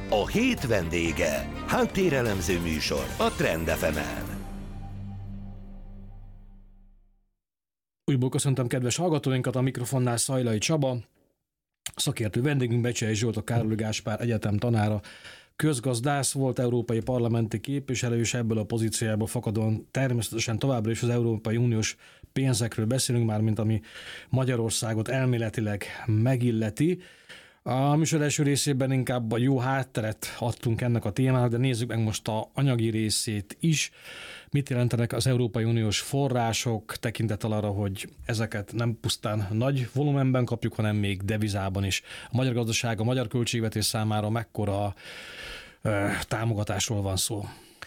A hét vendége. Háttérelemző műsor a Trend FM-en. Újból köszöntöm kedves hallgatóinkat, a mikrofonnál Szajlai Csaba, szakértő vendégünk Becsei Zsolt, a Károly Gáspár Egyetem tanára, közgazdász, volt európai parlamenti képviselő, és ebből a pozíciójából fakadóan természetesen továbbra is az Európai Uniós pénzekről beszélünk már, mint ami Magyarországot elméletileg megilleti. A műsor első részében inkább a jó hátteret adtunk ennek a témának, de nézzük meg most a anyagi részét is. Mit jelentenek az Európai Uniós források, tekintettel arra, hogy ezeket nem pusztán nagy volumenben kapjuk, hanem még devizában is. A magyar gazdaság, a magyar költségvetés számára mekkora támogatásról van szó?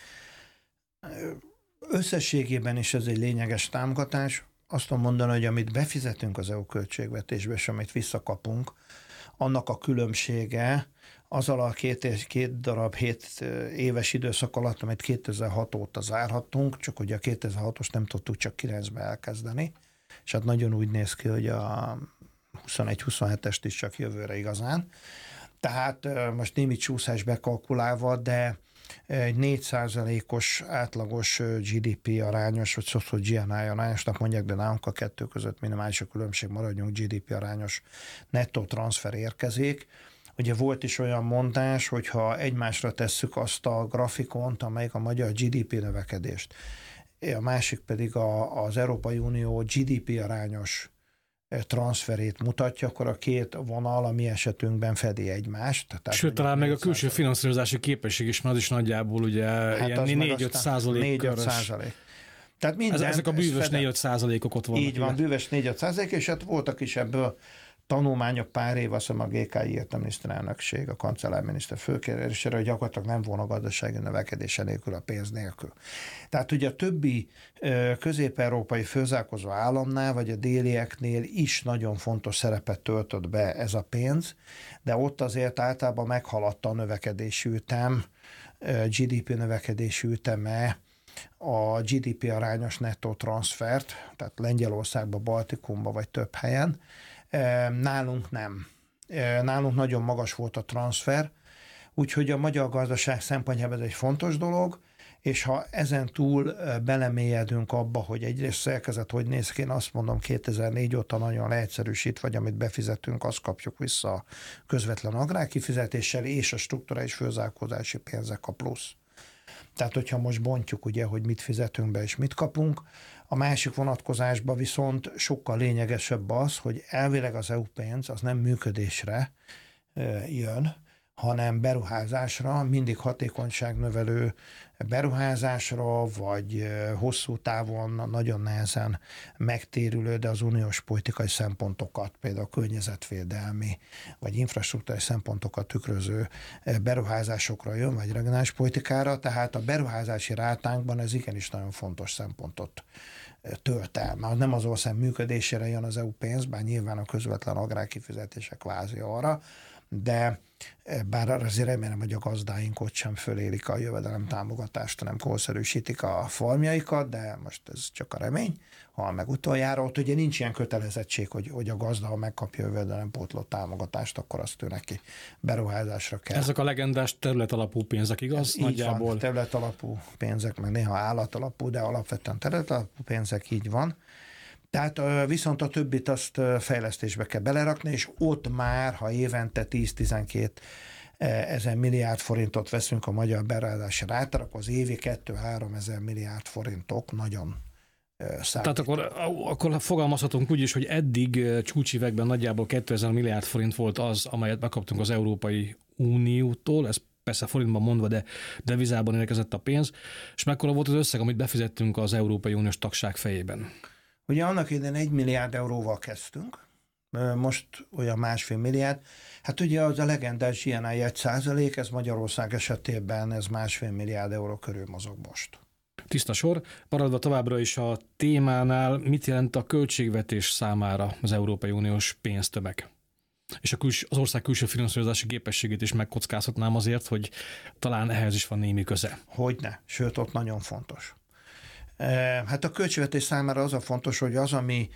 Összességében is ez egy lényeges támogatás. Azt tudom mondani, hogy amit befizetünk az EU költségvetésbe, és amit visszakapunk, annak a különbsége azzal a két darab 7 éves időszak alatt, amit 2006 óta zárhattunk, csak ugye a 2006-os nem tudtuk csak 9-be elkezdeni, és hát nagyon úgy néz ki, hogy a 21-27-est is csak jövőre igazán. Tehát most némi csúszás bekalkulálva, de egy 4%-os átlagos GDP arányos, vagy szó GNI arányosnak mondják, de nálunk a kettő között minimális a különbség, maradjunk GDP arányos nettó transfer érkezik. Ugye volt is olyan mondás, hogyha egymásra tesszük azt a grafikont, amelyik a magyar GDP növekedést, a másik pedig az Európai Unió GDP arányos transferét mutatja, akkor a két vonal a mi esetünkben fedi egymást. Tehát sőt, talán meg a külső finanszírozási képesség is, mert az is nagyjából ugye ilyen 4-5%. Tehát minden, ezek a bűvös 4-5%-ok ott vannak. Így van, bűvös 4-5%, és hát voltak is ebből tanulmányok pár év, azt hiszem a GKI írt a miniszterelnökség, a kancellárminiszter főkérésére, hogy gyakorlatilag nem volna gazdasági növekedése nélkül, a pénz nélkül. Tehát ugye a többi közép-európai főzárkózó államnál, vagy a délieknél is nagyon fontos szerepet töltött be ez a pénz, de ott azért általában meghaladta a növekedési ütem, GDP növekedési üteme, a GDP arányos nettó transfert, tehát Lengyelországba, Baltikumba vagy több helyen. Nálunk nem. Nálunk nagyon magas volt a transfer, úgyhogy a magyar gazdaság szempontjából ez egy fontos dolog, és ha ezen túl belemélyedünk abba, hogy egyrészt szerkezet hogy néz ki, én azt mondom 2004 óta nagyon leegyszerűsít, vagy amit befizetünk, azt kapjuk vissza a közvetlen agrárkifizetéssel, és a strukturális főzárkózási pénzek a plusz. Tehát, hogyha most bontjuk, ugye, hogy mit fizetünk be és mit kapunk, a másik vonatkozásban viszont sokkal lényegesebb az, hogy elvileg az EU pénz az nem működésre jön, hanem beruházásra, mindig hatékonyságnövelő beruházásra, vagy hosszú távon nagyon nehezen megtérülő, de az uniós politikai szempontokat, például környezetvédelmi, vagy infrastruktúrális szempontokat tükröző beruházásokra jön, vagy regionális politikára, tehát a beruházási rátánkban ez igenis nagyon fontos szempontot tölt el. Már nem az ország működésére jön az EU pénz, bár nyilván a közvetlen agrárkifizetések kvázi arra, de bár azért remélem, hogy a gazdáink ott sem fölélik a jövedelem támogatást, hanem korszerűsítik a farmjaikat, de most ez csak a remény, ha meg utoljára. Ott ugye nincs ilyen kötelezettség, hogy a gazda, ha megkapja a jövedelempótló támogatást, akkor azt ő neki beruházásra kell. Ezek a legendás területalapú pénzek, igaz? Így nagyjából van, területalapú pénzek, meg néha állatalapú, de alapvetően területalapú pénzek, így van. Tehát viszont a többit azt fejlesztésbe kell belerakni, és ott már, ha évente 10-12 ezer milliárd forintot veszünk a magyar beruházási rátára, akkor az évi 2-3 ezer milliárd forintok nagyon számít. Tehát akkor fogalmazhatunk úgy is, hogy eddig csúcsivekben nagyjából 2000 milliárd forint volt az, amelyet megkaptunk az Európai Uniótól, ez persze forintban mondva, de devizában érkezett a pénz, és mekkora volt az összeg, amit befizettünk az Európai Uniós tagság fejében? Ugye annak idején 1 milliárd euróval kezdtünk, most olyan 1,5 milliárd. Hát ugye az a legendás GNI 1%, ez Magyarország esetében ez 1,5 milliárd euró körül mozog most. Tiszta sor. Maradva továbbra is a témánál, mit jelent a költségvetés számára az Európai Uniós pénztömeg? És az ország külső finanszírozási képességét is megkockáztatnám azért, hogy talán ehhez is van némi köze. Hogyne, sőt ott nagyon fontos. Hát a költségvetés számára az a fontos, hogy az, ami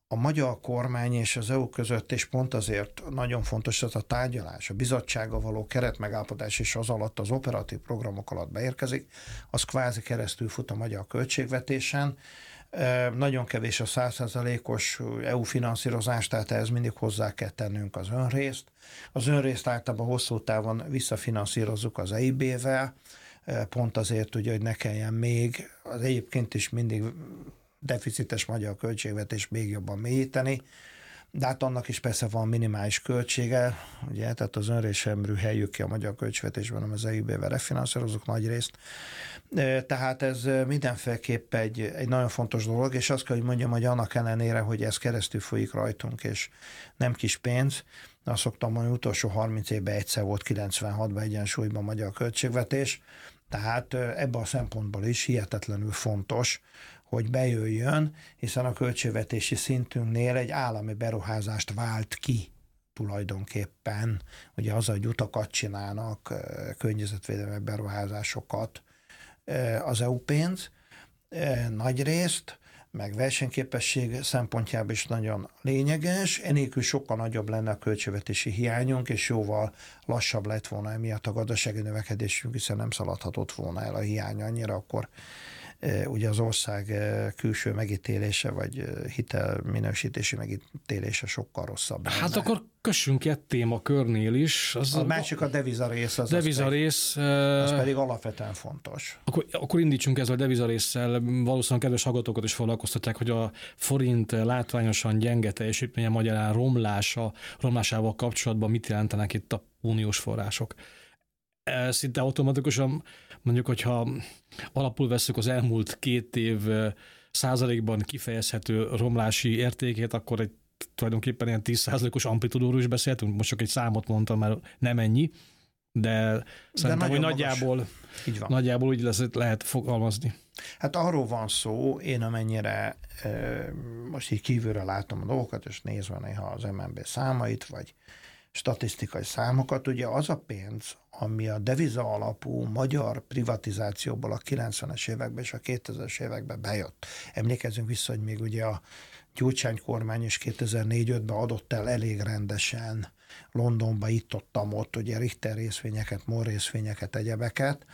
a magyar kormány és az EU között, és pont azért nagyon fontos ez a tárgyalás, a bizottsággal való keretmegállapodás és az alatt az operatív programok alatt beérkezik, az kvázi keresztül fut a magyar költségvetésen. Nagyon kevés a 100%-os EU finanszírozás, tehát ehhez mindig hozzá kell tennünk az önrészt. Az önrészt általában hosszú távon visszafinanszírozzuk az EIB-vel, pont azért, ugye, hogy ne kelljen még az egyébként is mindig deficites magyar költségvetés még jobban mélyíteni, de hát annak is persze van minimális költsége, ugye, tehát az önrészt sem rüheljük ki a magyar költségvetésben, hanem az EIB-vel refinanszírozunk nagy részt. Tehát ez mindenféleképp egy nagyon fontos dolog, és azt kell, hogy mondjam, hogy annak ellenére, hogy ez keresztül folyik rajtunk, és nem kis pénz, azt szoktam mondani, utolsó 30 évben egyszer volt 96-ban egyensúlyban a magyar költségvetés, tehát ebben a szempontból is hihetetlenül fontos, hogy bejöjjön, hiszen a költségvetési szintünknél egy állami beruházást vált ki tulajdonképpen. Ugye az, hogy utakat csinálnak, környezetvédelmi beruházásokat az EU pénz nagy részt, meg versenyképesség szempontjából is nagyon lényeges. Enélkül sokkal nagyobb lenne a költségvetési hiányunk, és jóval lassabb lett volna emiatt a gazdasági növekedésünk, hiszen nem szaladhatott volna el a hiány annyira, akkor ugye az ország külső megítélése, vagy hitelminősítési megítélése sokkal rosszabb. Hát lenne. Akkor kössünk egy témakörnél is. A másik a devizarész. Az pedig alapvetően fontos. Akkor indítsunk ezzel a devizarésszel. Valószínűleg kedves hallgatókat is foglalkoztatják, hogy a forint látványosan gyenge teljesítménye magyarán romlásával kapcsolatban mit jelentenek itt a uniós források. Szinte automatikusan mondjuk, hogyha alapul vesszük az elmúlt 2 év százalékban kifejezhető romlási értékét, akkor tulajdonképpen ilyen 10%-os amplitudóról is beszéltünk. Most csak egy számot mondtam, mert nem ennyi, de szerintem, hogy nagyjából úgy lehet fogalmazni. Hát arról van szó, én amennyire most így kívülről látom a dolgokat, és nézve néha az MNB számait, vagy statisztikai számokat, ugye az a pénz, ami a deviza alapú magyar privatizációból a 90-es években és a 2000-es években bejött. Emlékezzünk vissza, hogy még ugye a Gyurcsány kormány is 2004-5-ben adott el elég rendesen Londonba, itt-ott, ugye Richter részvényeket, MOL részvényeket, egyebeket.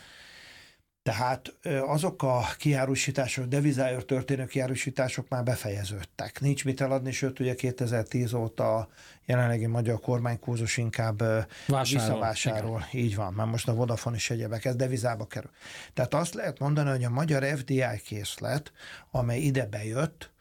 Tehát azok a kiárusítások, devizáért történő kiárusítások már befejeződtek. Nincs mit eladni, sőt ugye 2010 óta a jelenlegi magyar kormánykurzus inkább visszavásárol. Így van, már most a Vodafone is egyebek, ez devizába kerül. Tehát azt lehet mondani, hogy a magyar FDI készlet, amely ide bejött,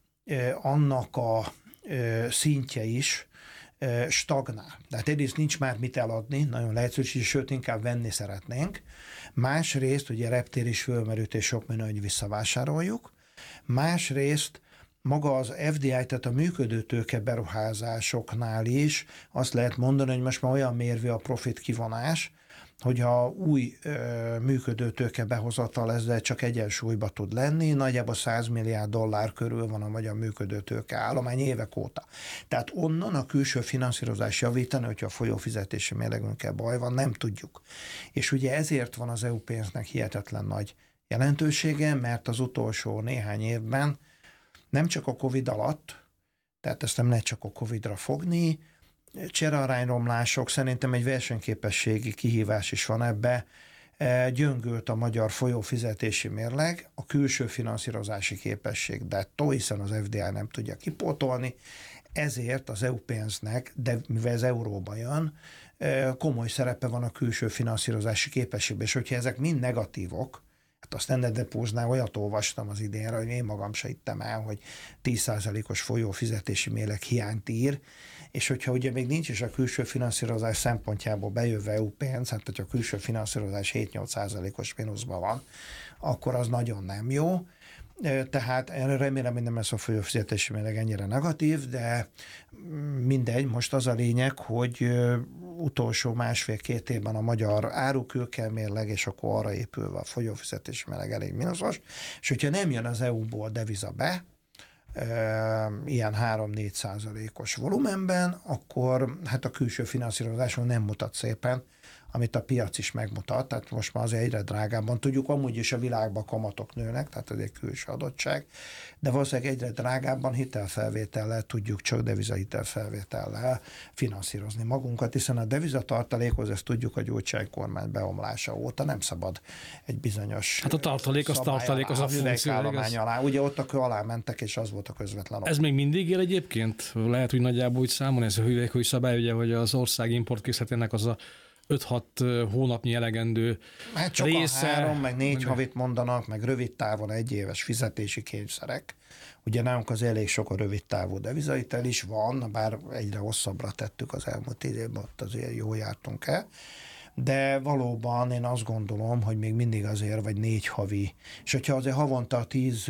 annak a szintje is stagnál. Tehát egyrészt nincs már mit eladni, nagyon lehetőség, sőt inkább venni szeretnénk. Másrészt ugye reptér is fölmerült, és sok minden, hogy visszavásároljuk. Másrészt maga az FDI, tehát a működő tőke beruházásoknál is azt lehet mondani, hogy most már olyan mérvű a profit kivonás, hogyha új működő tőke behozatal ezzel csak egyensúlyba tud lenni, nagyjából $100 milliárd körül van a magyar működő tőke állomány évek óta. Tehát onnan a külső finanszírozás javítani, hogyha a folyófizetési mérlegünkkel baj van, nem tudjuk. És ugye ezért van az EU pénznek hihetetlen nagy jelentősége, mert az utolsó néhány évben nem csak a Covid alatt, tehát ezt nem lehet csak a Covidra fogni, cserearányromlások, szerintem egy versenyképességi kihívás is van ebbe. Gyöngült a magyar folyófizetési mérleg, a külső finanszírozási képesség dettó, hiszen az FDI nem tudja kipótolni, ezért az EU pénznek, de mivel ez euróba jön, komoly szerepe van a külső finanszírozási képességben, és hogyha ezek mind negatívok, hát azt ne depóznál, olyat olvastam az idénre, hogy én magam se hittem el, hogy 10%-os folyófizetési mérleg hiányt ír, és hogyha ugye még nincs is a külső finanszírozás szempontjából bejövő EU pénz, hát hogyha a külső finanszírozás 7-8%-os mínuszban van, akkor az nagyon nem jó. Tehát remélem, hogy nem lesz a folyófizetési mérleg ennyire negatív, de mindegy, most az a lényeg, hogy utolsó 1,5-2 évben a magyar árukülkelmérleg, és akkor arra épülve a folyófizetési mérleg elég mínuszos, és hogyha nem jön az EU-ból deviza be, ilyen 3-4%-os volumenben, akkor hát a külső finanszírozáson nem mutat szépen amit a piac is megmutat, tehát most már azért egyre drágábban tudjuk, amúgy is a világban kamatok nőnek, tehát ez egy külső adottság, de valószínűleg egyre drágábban hitelfelvétellel tudjuk csak devizahitelfelvétellel finanszírozni magunkat, hiszen a devizatartalékhoz, ezt tudjuk a Gyurcsány kormány beomlása óta nem szabad egy bizonyos hát a tartalék az a funkció. Alá. Ugye ott a kő alá mentek, és az volt a közvetlen ok. Ez még mindig él egyébként? Lehet, hogy nagyjából úgy számolni, ez a hüvelykúj szabály, ugye, hogy az ország importkészletének az a 5-6 hónapnyi elegendő hát csak része. 3, meg 4 havit mondanak, meg rövid távon 1 éves fizetési kényszerek. Ugye nálunk az elég sok a rövid távú devizahitel is van, bár egyre hosszabbra tettük az elmúlt évben, ott azért jól jártunk el. De valóban én azt gondolom, hogy még mindig azért, vagy 4 havi. És hogyha azért havonta 10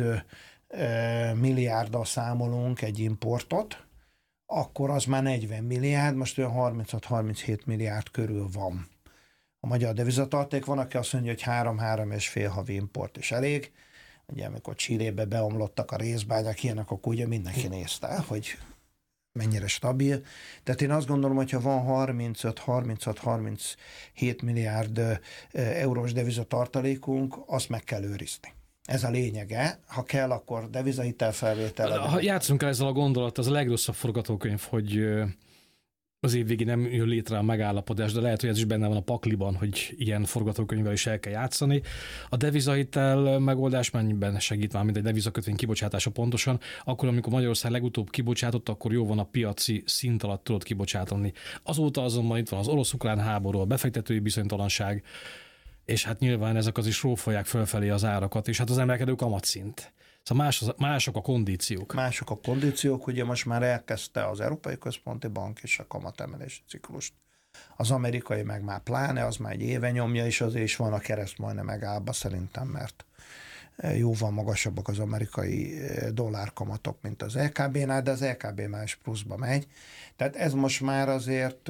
milliárddal számolunk egy importot, akkor az már 40 milliárd, most olyan 36-37 milliárd körül van. A magyar devizatarték van, aki azt mondja, hogy 3-3,5 havi import is elég. Ugye amikor Chilébe beomlottak a részbányák, ilyenek, akkor ugye mindenki nézte, hogy mennyire stabil. Tehát én azt gondolom, hogyha van 35-36-37 milliárd eurós devizatartalékunk, azt meg kell őrizni. Ez a lényege. Ha kell, akkor devizahitelfelvétel. Ha játszunk el ezzel a gondolat, az a legrosszabb forgatókönyv, hogy az év végén nem jön létre a megállapodás, de lehet, hogy ez is benne van a pakliban, hogy ilyen forgatókönyvvel is el kell játszani. A devizahitel megoldás mennyiben segít már, mint egy devizakötvény kibocsátása pontosan, akkor, amikor Magyarország legutóbb kibocsátott, akkor jó van a piaci szint alatt tudod kibocsátani. Azóta azonban itt van az orosz-ukrán háború, a befektetői bizonytalanság, és hát nyilván ezek az is rófolják fölfelé az árakat, és hát az emelkedő kamatszint. Szóval mások a kondíciók. Mások a kondíciók, ugye most már elkezdte az Európai Központi Bank és a kamatemelési ciklust. Az amerikai meg már pláne, az már egy éve nyomja, és azért is van a kereszt majdnem megállva szerintem, mert jóval magasabbak az amerikai dollárkamatok, mint az LKB-nál, de az LKB már is pluszba megy. Tehát ez most már azért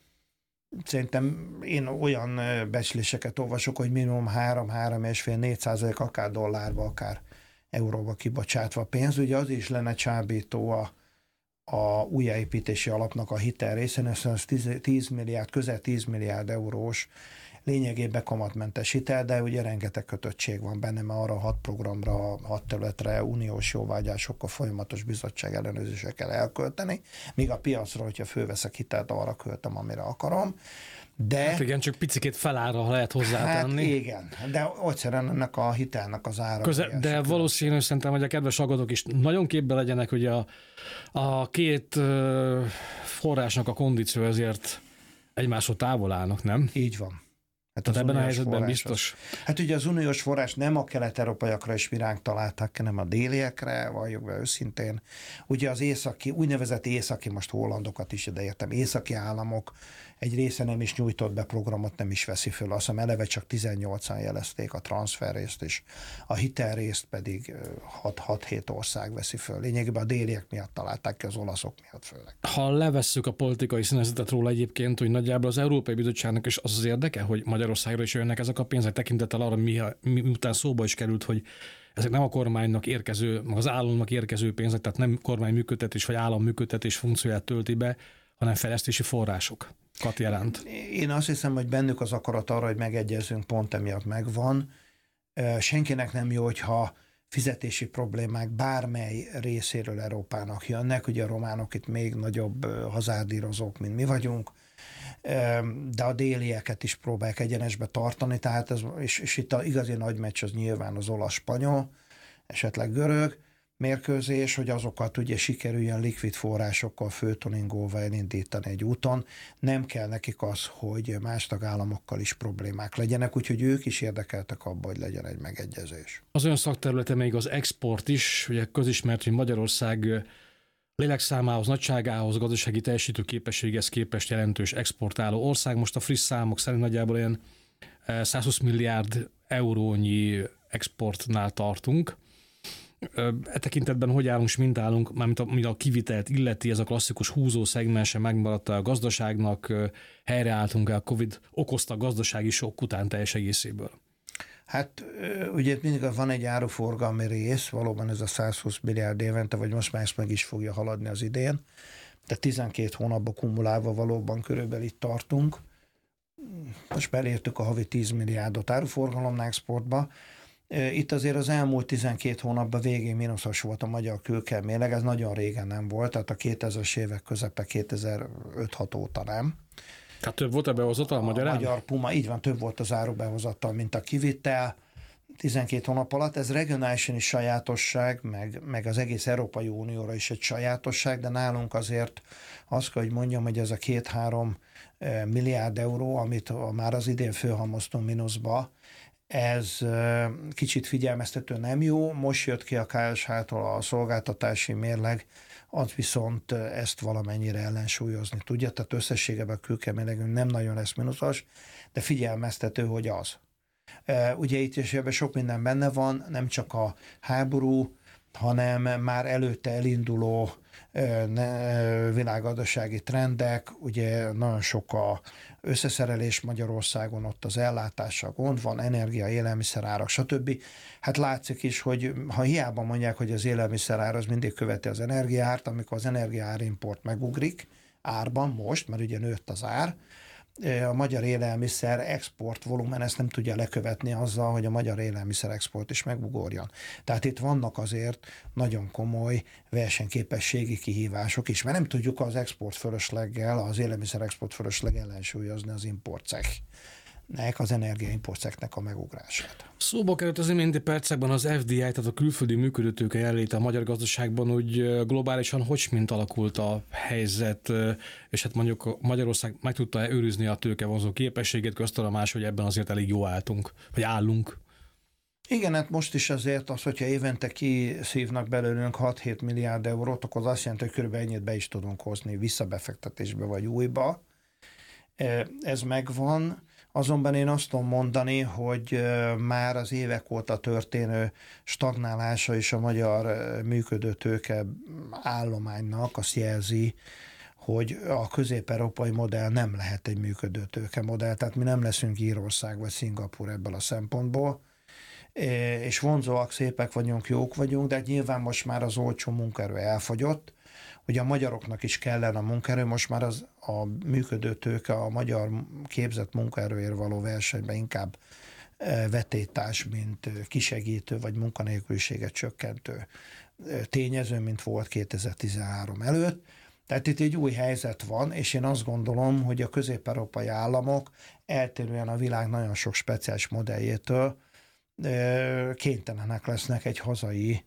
szerintem én olyan becsléseket olvasok, hogy minimum 3-3,5-4%, akár dollárba, akár euróba kibocsátva pénz. Ugye az is lenne csábító a újjáépítési alapnak a hitel részén, ez 10 milliárd, közel 10 milliárd eurós lényegében kamatmentes hitel, de ugye rengeteg kötöttség van benne, mert arra 6 programra, 6 területre uniós jóvágyásokkal folyamatos bizottság ellenőrzésre kell elkölteni, míg a piacra, hogyha fölveszek hitelt, arra költöm, amire akarom. De, hát igen, csak picikét felára lehet hozzátenni. Hát igen, de egyszerűen ennek a hitelnek az ára. De valószínű szerintem, hogy a kedves hallgatók is nagyon képbe legyenek, hogy a két forrásnak a kondíció ezért egymásról távol állnak, nem? Így van. Hát ebben a helyzetben biztos. Hát ugye az uniós forrás nem a kelet-európaiakra is miránk találták, hanem a déliekre, valljuk be őszintén. Ugye az északi, úgynevezett északi, most hollandokat is ideértem, északi államok egy része nem is nyújtott be programot, nem is veszi föl. Azt hiszem eleve csak 18-an jelezték a transferrészt, és a hitelrészt pedig 6-7 ország veszi föl. Lényegében a déliek miatt találták ki, az olaszok miatt főleg. Ha levesszük a politikai színezetet róla egyébként, hogy nagyjából az Európai Bizottságnak is az érdeke, hogy Magyarországra is jönnek ezek a pénzek, tekintettel arra, miután szóba is került, hogy ezek nem a kormánynak érkező, az államnak érkező pénzek, tehát nem kormány működtetés vagy állam működtetés funkcióját tölti be, hanem fejlesztési forrásokat jelent. Én azt hiszem, hogy bennük az akarat arra, hogy megegyezünk, pont emiatt megvan. Senkinek nem jó, hogyha fizetési problémák bármely részéről Európának jönnek. Ugye a románok itt még nagyobb hazárdírozók, mint mi vagyunk, de a délieket is próbálják egyenesbe tartani, tehát ez, és itt az igazi nagy meccs az nyilván az olasz-spanyol, esetleg görög mérkőzés, hogy azokat ugye sikerüljön likvid forrásokkal föltoningolva elindítani egy úton. Nem kell nekik az, hogy más tagállamokkal is problémák legyenek, úgyhogy ők is érdekeltek abban, hogy legyen egy megegyezés. Az olyan szakterülete még az export is, ugye közismert, hogy Magyarország lélekszámához, nagyságához, gazdasági teljesítő képességhez képest jelentős exportáló ország. Most a friss számok szerint nagyjából olyan 120 milliárd eurónyi exportnál tartunk. E tekintetben hogy állunk, és mint állunk, mármint a kivitelt illeti, ez a klasszikus húzó szegmense megmaradt a gazdaságnak, helyreálltunk el a Covid okozta gazdasági sok után teljes egészéből. Hát ugye mindig van egy áruforgalmi rész, valóban ez a 120 milliárd évente, vagy most már ezt meg is fogja haladni az idén, de 12 hónapban kumulálva valóban körülbelül itt tartunk. most belértük a havi 10 milliárdot áruforgalomnál exportba. Itt azért az elmúlt 12 hónapban végén mínuszos volt a magyar külkelet-mérleg, ez nagyon régen nem volt, tehát a 2000-es évek közepe 2005-6 óta nem. Tehát több volt a behozatal magyarán? A magyar Puma, így van, több volt az árubehozatal, mint a kivitel. 12 hónap alatt, ez regionálisan is sajátosság, meg az egész Európai Unióra is egy sajátosság, de nálunk azért azt kell, hogy mondjam, hogy ez a 2-3 milliárd euró, amit már az idén fölhalmoztunk mínuszba, ez kicsit figyelmeztető nem jó. Most jött ki a KSH-tól a szolgáltatási mérleg, az viszont ezt valamennyire ellensúlyozni tudja, tehát összességében a külkelet-mérlegünk nem nagyon lesz mínuszos, de figyelmeztető, hogy az. Ugye itt is ebben sok minden benne van, nem csak a háború, hanem már előtte elinduló világgazdasági trendek, ugye nagyon sok a összeszerelés Magyarországon, ott az ellátással gond van, energia, élelmiszerárak, stb. Hát látszik is, hogy ha hiába mondják, hogy az élelmiszerár az mindig követi az energiaárt, amikor az energiaárimport megugrik árban most, mert ugye nőtt az ár, a magyar élelmiszer export volumen ezt nem tudja lekövetni azzal, hogy a magyar élelmiszer export is megugorjon. Tehát itt vannak azért nagyon komoly versenyképességi kihívások is, mert nem tudjuk az export fölösleggel, az élelmiszer export fölösleg ellensúlyozni az importcechnek, az energiaimportcechnek a megugrását. Szóba került az iménti percekben az FDI, tehát a külföldi működőtőke jelenléte a magyar gazdaságban, úgy globálisan mint alakult a helyzet, és hát mondjuk Magyarország meg tudta őrizni a tőkevonzó képességét, köztalomás, hogy ebben azért elég jó állunk. Igen, hát most is azért az, hogyha évente kiszívnak belőlünk 6-7 milliárd eurót, akkor az azt jelenti, hogy körülbelül ennyit be is tudunk hozni visszabefektetésbe vagy újba. Ez megvan. Azonban én azt tudom mondani, hogy már az évek óta történő stagnálása is a magyar működőtőke állománynak azt jelzi, hogy a közép-európai modell nem lehet egy működőtőke modell, tehát mi nem leszünk Írország vagy Szingapúr ebből a szempontból, és vonzóak, szépek vagyunk, jók vagyunk, de nyilván most már az olcsó munkaerő elfogyott, ugye a magyaroknak is kellene a munkaerő, most már a működőtőke a magyar képzett munkaerőért való versenyben inkább vetélytárs, mint kisegítő vagy munkanélküliséget csökkentő tényező, mint volt 2013 előtt. Tehát itt egy új helyzet van, és én azt gondolom, hogy a közép-európai államok eltérően a világ nagyon sok speciális modelljétől kénytelenek lesznek egy hazai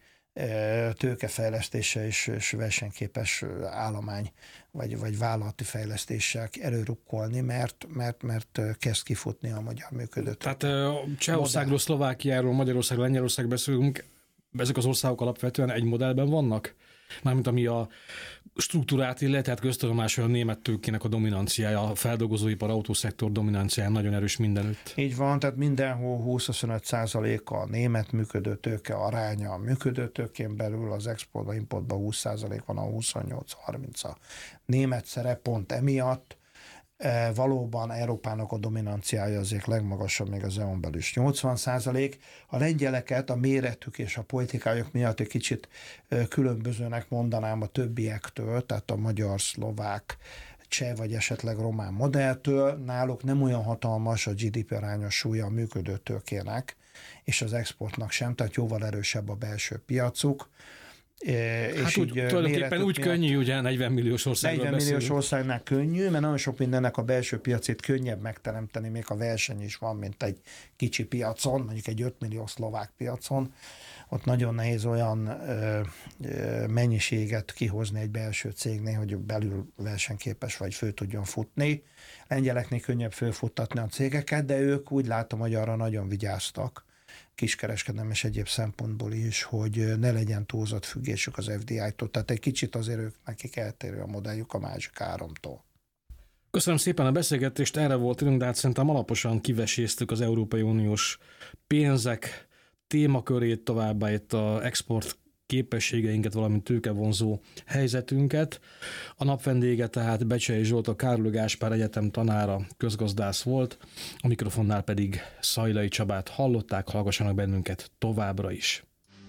tőkefejlesztése és versenyképes állomány vagy vállalati fejlesztéssel előrukkolni, mert kezd kifutni a magyar működő. Tehát Csehországról, Szlovákiáról, Magyarországról, Lengyelország beszélünk, ezek az országok alapvetően egy modellben vannak? Mármint ami a struktúrát illet, tehát köztudomás, hogy a német tőkének a dominanciája, a feldolgozóipar, autószektor dominanciája nagyon erős mindenütt. Így van, tehát mindenhol 20-25% a német működőtőke aránya a működőtőkén belül, az exportban, importban 20% van, a 28-30 a német szerep pont emiatt. Valóban Európának a dominanciája azért legmagasabb, még az EU-n belül is 80%. A lengyeleket a méretük és a politikájuk miatt egy kicsit különbözőnek mondanám a többiektől, tehát a magyar, szlovák, cseh vagy esetleg román modelltől. Náluk nem olyan hatalmas a GDP arányos súlya a működő tőkének, és az exportnak sem, tehát jóval erősebb a belső piacuk. Hát úgy, tulajdonképpen úgy könnyű, ugye 40 milliós országról 40 milliós országnál könnyű, mert nagyon sok mindennek a belső piacét könnyebb megteremteni, még a verseny is van, mint egy kicsi piacon, mondjuk egy 5 millió szlovák piacon. Ott nagyon nehéz olyan mennyiséget kihozni egy belső cégnél, hogy belül versenyképes vagy fő tudjon futni. Lengyeleknél könnyebb fölfuttatni a cégeket, de ők úgy látom, hogy arra nagyon vigyáztak, kiskereskedelem és egyéb szempontból is, hogy ne legyen túlzott függésük az FDI-tól. Tehát egy kicsit azért nekik eltérő a modelljük a másik háromtól. Köszönöm szépen a beszélgetést, erre volt időnk, de hát szerintem alaposan kiveséztük az Európai Uniós pénzek témakörét, továbbá itt az export képességeinket, valamint tőkevonzó helyzetünket. A nap vendége tehát Becsei Zsolt, a Károly Gáspár Egyetem tanára, közgazdász volt, a mikrofonnál pedig Szajlai Csabát hallották, hallgassanak bennünket továbbra is.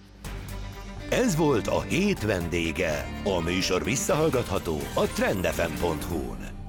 Ez volt a hét vendége. A műsor visszahallgatható a trendfm.hu-n.